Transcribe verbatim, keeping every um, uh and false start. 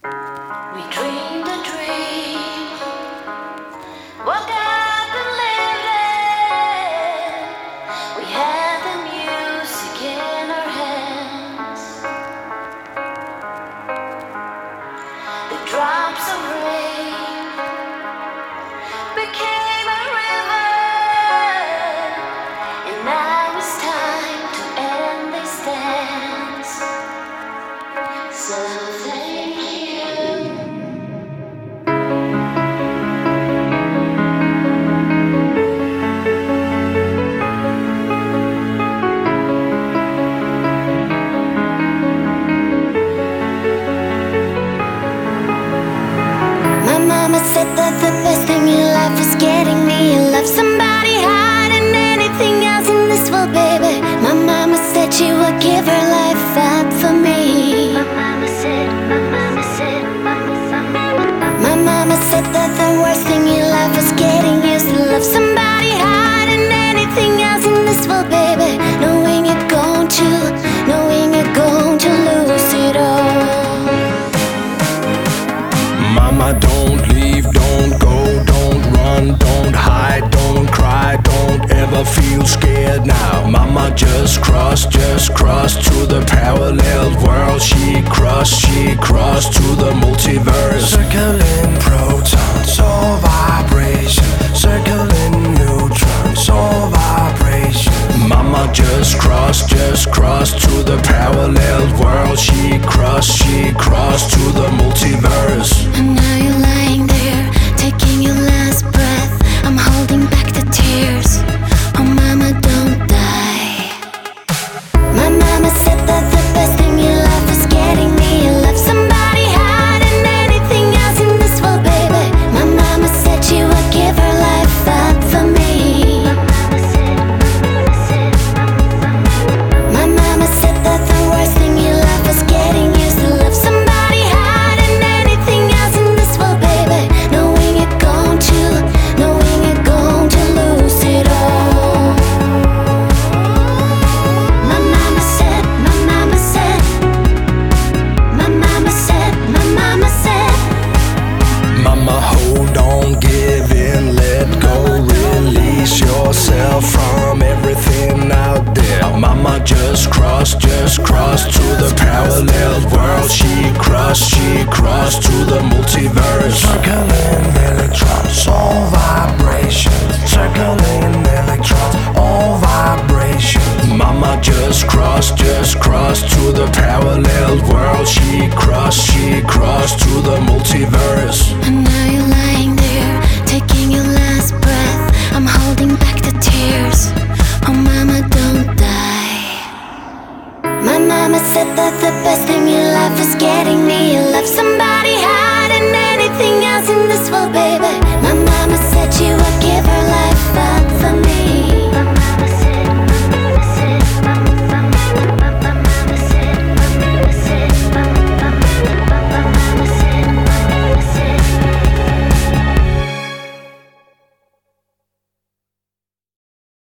We dreamed a dream, woke up and lived it. We had the music in our hands, the drops of rain became a river, and now it's time to end this dance. So thank you. Mama said that the best thing in life is getting me in love somebody higher than anything else in this world, baby. My mama said she would give her life up for me. My mama said, my mama said, my mama. My mama said that the worst thing in life is getting used to love somebody higher than anything else in this world, baby. Knowing you're going to, knowing you're going to lose it all. Mama, don't leave, don't go, don't run, don't hide, don't cry, don't ever feel scared now. Mama, just cross, just cross to the parallel world. She crossed, she crossed to the multiverse. Circling protons, all vibration. Circling neutrons, all vibration. Mama, just cross, just cross to the parallel world. She crossed, she crossed to the multiverse. And now you're lying there, taking your last breath. I'm holding back the tears. Oh mama, don't die. My mama said that the best thing in life is getting me in love somebody higher than anything else in this world, baby. My mama said she would give her life up for me. My mama said that the worst thing in life is getting used to love somebody higher than anything else in this world, baby. Knowing you're going to, knowing you're going to lose it all. My mama said, my mama said, my mama said, my mama said. Mama, hold on, give in, let go, release yourself from everything out there. Mama, just cross, just cross to the parallel world. She crossed, she crossed to the multiverse. Circling electrons, all vibrations. Circling electrons, all vibrations. Mama, just cross, just cross to the parallel world. She crossed, she crossed to the multiverse. And now you're lying there, taking your last breath. I'm holding back the tears. Oh mama, don't die. My mama said that the best thing in life is getting me in love somebody higher than anything else in this world, baby.